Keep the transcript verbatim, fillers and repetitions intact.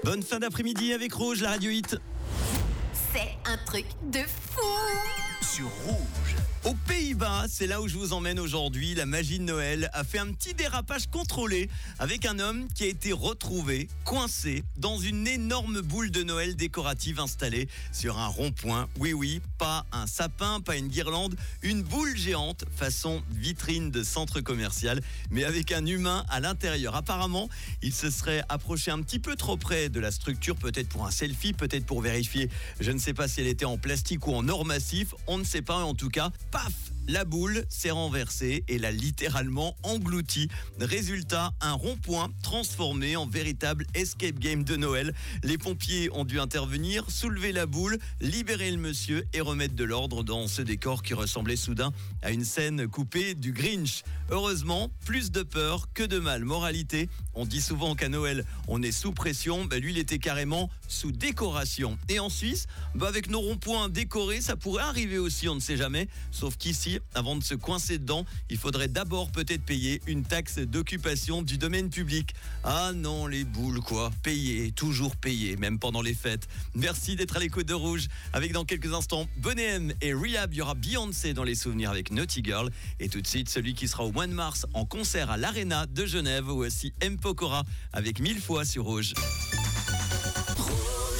Bonne fin d'après-midi avec Rouge, la radio hit. C'est un truc de fou. Sur Rouge. Aux Pays-Bas, c'est là où je vous emmène aujourd'hui. La magie de Noël a fait un petit dérapage contrôlé avec un homme qui a été retrouvé coincé dans une énorme boule de Noël décorative installée sur un rond-point. Oui, oui, pas un sapin, pas une guirlande, une boule géante façon vitrine de centre commercial, mais avec un humain à l'intérieur. Apparemment, il se serait approché un petit peu trop près de la structure, peut-être pour un selfie, peut-être pour vérifier. Je ne sais pas si elle était en plastique ou en or massif, on ne sait pas, en tout cas, paf, la boule s'est renversée et l'a littéralement engloutie. Résultat, un rond-point transformé en véritable escape game de Noël. Les pompiers ont dû intervenir, soulever la boule, libérer le monsieur et remettre de l'ordre dans ce décor qui ressemblait soudain à une scène coupée du Grinch. Heureusement, plus de peur que de mal. Moralité, on dit souvent qu'à Noël, on est sous pression. Bah, lui, il était carrément sous décoration. Et en Suisse, bah, avec nos ronds-points décorés, ça pourrait arriver aussi, on ne sait jamais. Sauf qu'ici, avant de se coincer dedans, il faudrait d'abord peut-être payer une taxe d'occupation du domaine public. Ah non, les boules quoi, payer, toujours payer, même pendant les fêtes. Merci d'être à l'écoute de Rouge. Avec dans quelques instants, Boney M et Rehab, il y aura Beyoncé dans les souvenirs avec Naughty Girl. Et tout de suite, celui qui sera au mois de mars en concert à l'Arena de Genève, ou aussi M. Pokora avec Mille fois sur Rouge.